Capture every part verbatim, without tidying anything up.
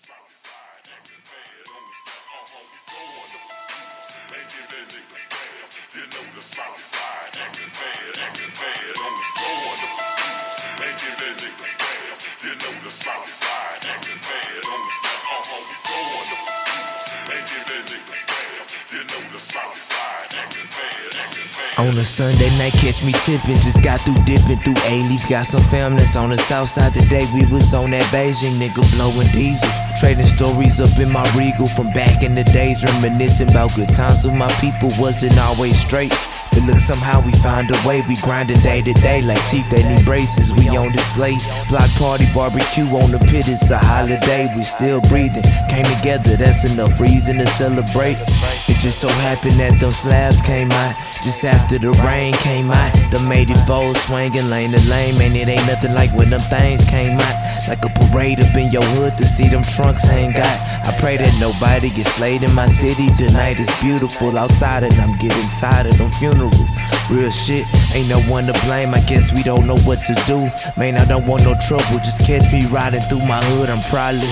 Southside acting bad on the step, uh-huh, we going up. They give that nigga bad. You know the Southside acting bad, acting bad on the going up. They give that nigga bad. You know the Southside acting bad on the step, uh-huh, we going up. They give that nigga bad. You know the Southside acting bad, acting bad. On a Sunday night, catch me tipping. Just got through dipping through A-Leaf. Got some fam that's on the south side today. We was on that Beijing nigga blowing diesel. Trading stories up in my Regal from back in the days. Reminiscing about good times with my people. Wasn't always straight, but look, somehow we found a way. We grinding day to day like teeth, they need braces. We on display. Block party, barbecue on the pit. It's a holiday, we still breathing. Came together, that's enough reason to celebrate. It just so happened that those slabs came out just after the rain came out. The made it fold, swinging lane to lane. Man, it ain't nothing like when them things came out. Like a parade up in your hood to see them trunks hang out. I pray that nobody gets slayed in my city. Tonight is beautiful outside and I'm getting tired of them funerals. Real shit, ain't no one to blame. I guess we don't know what to do. Man, I don't want no trouble. Just catch me riding through my hood. I'm probably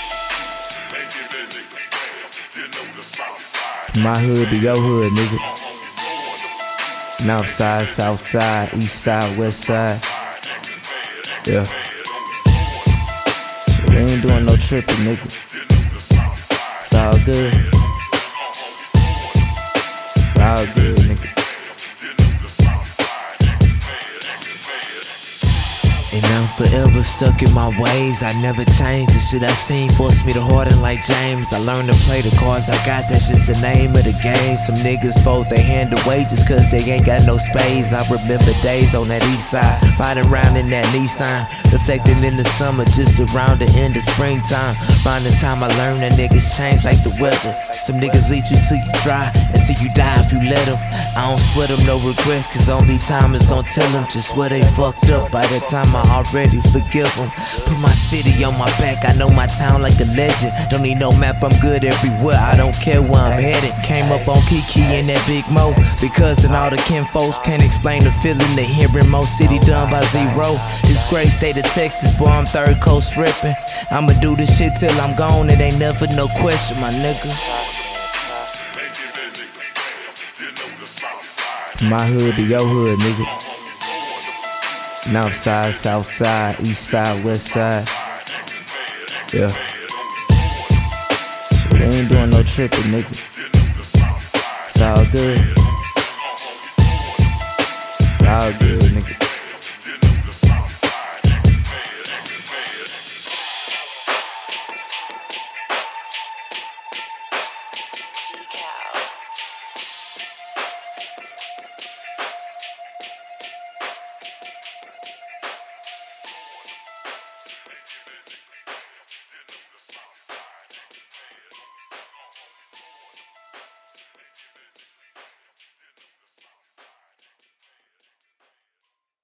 my hood to your hood, nigga. North side, south side, east side, west side. Yeah. We ain't doing no tripping, nigga. It's all good. It's all good, nigga. And I'm forever stuck in my ways. I never changed. The shit I seen forced me to harden like James. I learned to play the cards I got. That's just the name of the game. Some niggas fold their hand away just cause they ain't got no spades. I remember days on that east side, riding around in that Nissan, reflecting in the summer just around the end of springtime. By the time I learned that niggas change like the weather. Some niggas eat you till you dry, until you die if you let them. I don't sweat them, no regrets, cause only time is gon' tell them just where they fucked up. By the time I already forgive them. Put my city on my back, I know my town like a legend. Don't need no map, I'm good everywhere, I don't care where I'm headed. Came up on Kiki and that Big Mo, because and all the kinfolks can't explain the feeling of hearing Mo City done by zero. This great state of Texas, boy, I'm third coast ripping. I'ma do this shit till I'm gone, it ain't never no question, my nigga. My hood to your hood, nigga. North side, south side, east side, west side. Yeah. So we ain't doing no tripping, nigga. It's all good. It's all good, nigga.